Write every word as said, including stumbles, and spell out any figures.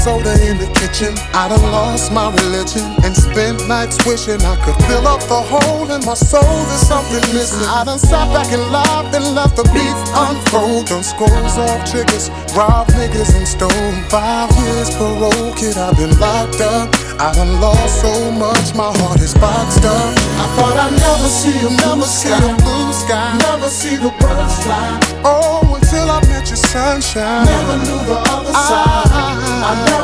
soda in the kitchen. I done lost my religion and spent nights wishing I could fill up the hole in my soul. There's something missing. I done sat back and laughed and left the beef unfold. Done scrolls off triggers, robbed niggas and stone. Five years parole, kid, I've been locked up. I done lost so much, my heart is boxed up. I thought I'd never see a blue sky, blue sky, never see the birds fly. Oh, until I met your sunshine. Never knew the other side.